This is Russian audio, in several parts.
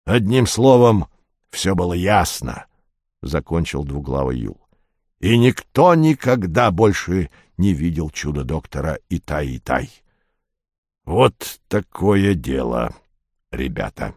Одним словом, все было ясно, — закончил двуглавый Юл. И никто никогда больше не видел чудо-доктора Итай-Итай. Вот такое дело, ребята.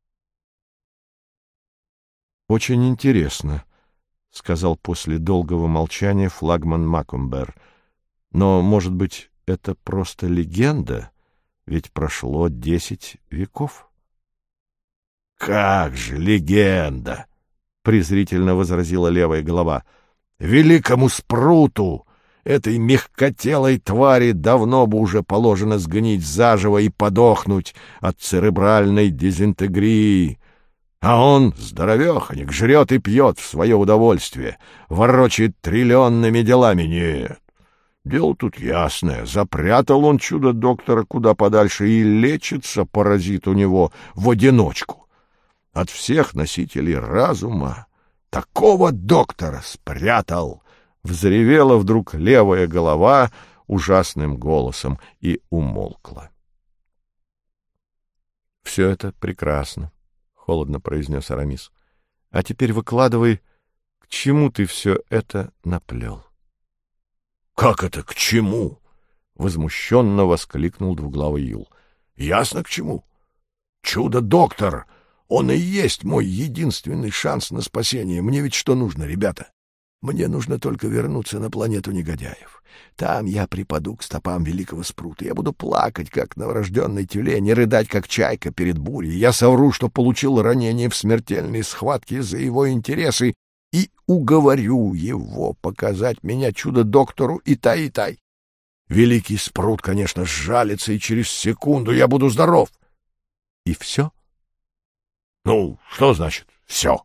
— Очень интересно, — сказал после долгого молчания флагман Макумбер. — Но, может быть, это просто легенда? Ведь прошло 10 веков. — Как же легенда! — презрительно возразила левая голова. — Великому Спруту, этой мягкотелой твари, давно бы уже положено сгнить заживо и подохнуть от церебральной дезинтегрии. А он, здоровеханик, жрет и пьет в свое удовольствие, ворочает триллионными делами. Нет, дело тут ясное. Запрятал он чудо-доктора куда подальше и лечится, паразит, у него в одиночку. От всех носителей разума такого доктора спрятал. Взревела вдруг левая голова ужасным голосом и умолкла. — Все это прекрасно, — холодно произнес Арамис. — А теперь выкладывай, к чему ты все это наплел. — Как это к чему? — возмущенно воскликнул двуглавый Юл. — Ясно к чему. Чудо-доктор, он и есть мой единственный шанс на спасение. Мне ведь что нужно, ребята? Мне нужно только вернуться на планету негодяев. Там я припаду к стопам великого Спрута. Я буду плакать, как новорожденный тюлень, и рыдать, как чайка перед бурей. Я совру, что получил ранение в смертельной схватке за его интересы, и уговорю его показать меня чудо-доктору Итай-Итай. Великий Спрут, конечно, сжалится, и через секунду я буду здоров. И все? Ну, что значит «все»?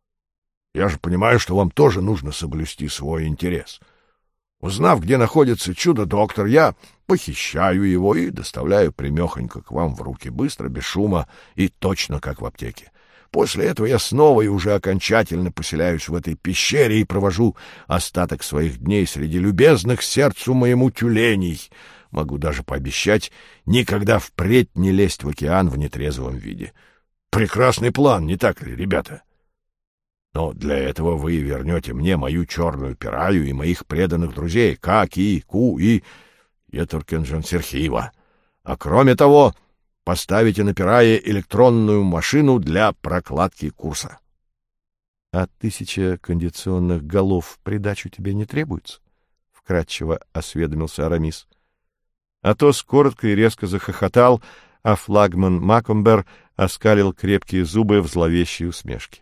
Я же понимаю, что вам тоже нужно соблюсти свой интерес. Узнав, где находится чудо-доктор, я похищаю его и доставляю прямехонько к вам в руки, быстро, без шума и точно как в аптеке. После этого я снова и уже окончательно поселяюсь в этой пещере и провожу остаток своих дней среди любезных сердцу моему тюленей. Могу даже пообещать никогда впредь не лезть в океан в нетрезвом виде. Прекрасный план, не так ли, ребята? Но для этого вы вернете мне мою черную пираю и моих преданных друзей Каки, Ку и Етуркенжан-Серхиева. А кроме того, поставите на пирае электронную машину для прокладки курса. — А 1000 кондиционных голов в придачу тебе не требуется? — вкратчиво осведомился Арамис. Атос коротко и резко захохотал, а флагман Макумбер оскалил крепкие зубы в зловещей усмешке.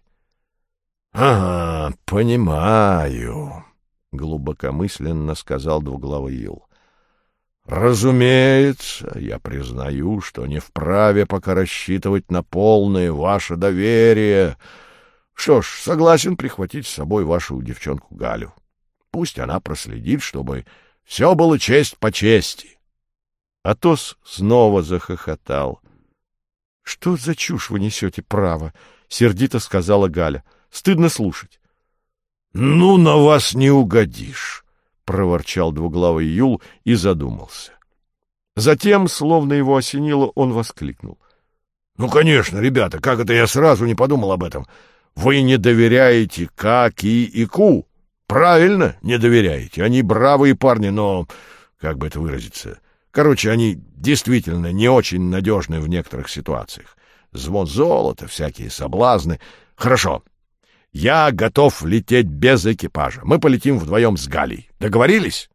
— Ага, понимаю, — глубокомысленно сказал двуглавый Юл. — Разумеется, я признаю, что не вправе пока рассчитывать на полное ваше доверие. Что ж, согласен прихватить с собой вашу девчонку Галю. Пусть она проследит, чтобы все было честь по чести. Атос снова захохотал. — Что за чушь вы несете, право? — сердито сказала Галя. — Стыдно слушать. — Ну, на вас не угодишь, — проворчал двуглавый Юл и задумался. Затем, словно его осенило, он воскликнул. — Ну, конечно, ребята, как это я сразу не подумал об этом? Вы не доверяете Каки и Ку. Правильно, не доверяете. Они бравые парни, но, как бы это выразиться... Короче, они действительно не очень надежны в некоторых ситуациях. Звон золота, всякие соблазны. Хорошо. Я готов лететь без экипажа. Мы полетим вдвоем с Галей. Договорились?